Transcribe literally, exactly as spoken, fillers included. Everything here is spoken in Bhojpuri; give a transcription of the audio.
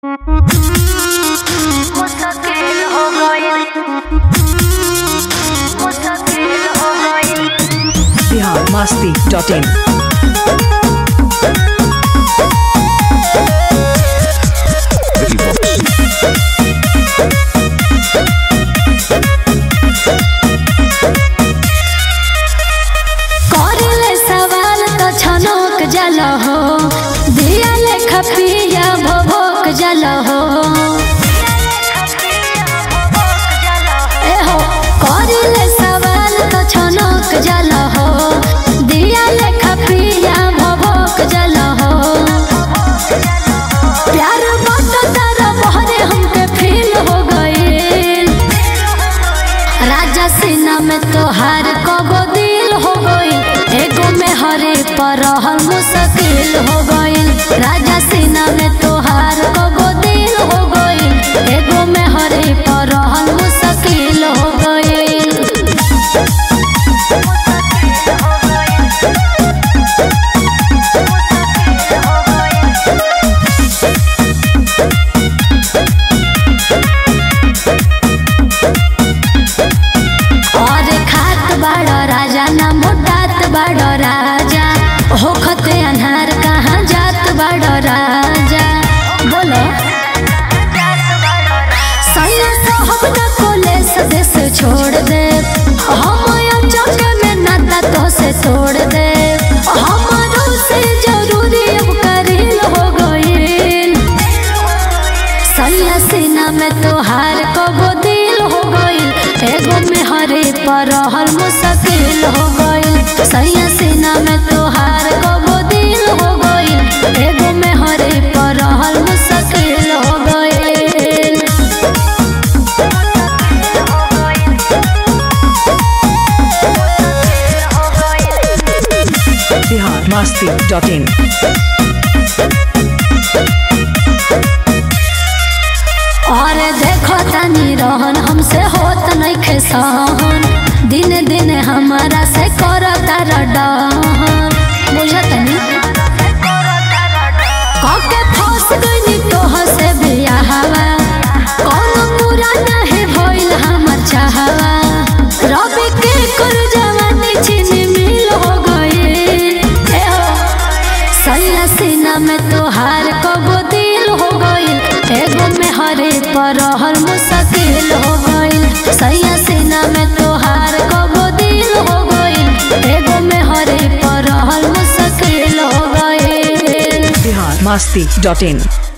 मुश्किल हो गई, मुश्किल हो गई। Bihar Masti dot in. करले सवाल तो छनोक जल हो, दिया लेखा पिया भोक जल हो। ए हो करले सवाल तो छनोक जल हो, दिया लेखा पिया भोक जल हो। प्यार बात तारा बहरे हमके फील हो गई, राजा सीना में तोहार कगो दिल हो गई, एगो में हरे पर रहल मुश्किल हो गई। राजा सीना में तोहार कगो दिल हो गई, एगो में हरे पर रहल मुश्किल हो गई। और खात बड़ो राजा ना मोटात बड़ो राजा, होखते अन्हार कहाँ जात बड़ो राजा। बोलो सैया साहब ना कॉलेज देश छोड़ दे, हम अचक में नाता तो से तोड़ दे। हमारो से जरूरी अब करील हो गई, सैया सीना में तोहार कगो दिल हो गई, एगो में हरे पर रहल मुश्किल हो गई। सैया सीना में तोहार कगो दिल हो गई, एगो में हरे पर रहल मुश्किल हो गई। Bihar Masti dot in. और देखो तनी रहन हमसे होत नहीं खे सहन, दिन दिन हमारा से करता रडहन। बुझतनी काके फंस गई तोह से बियाहवा, कौन पूरा नहीं भइल हमर चाहवा। रवि के कर जवानी छीनी मिल हो गई, ए हो सैया सीना में तोहार कगो दिल हो गई, एगो में हरे पर रहल मुश्किल हो गई। सैया सीना में तोहार कगो दिल हो गई, एगो में हरे पर रहल मुश्किल हो गई। बिहार मस्ती डॉट इन।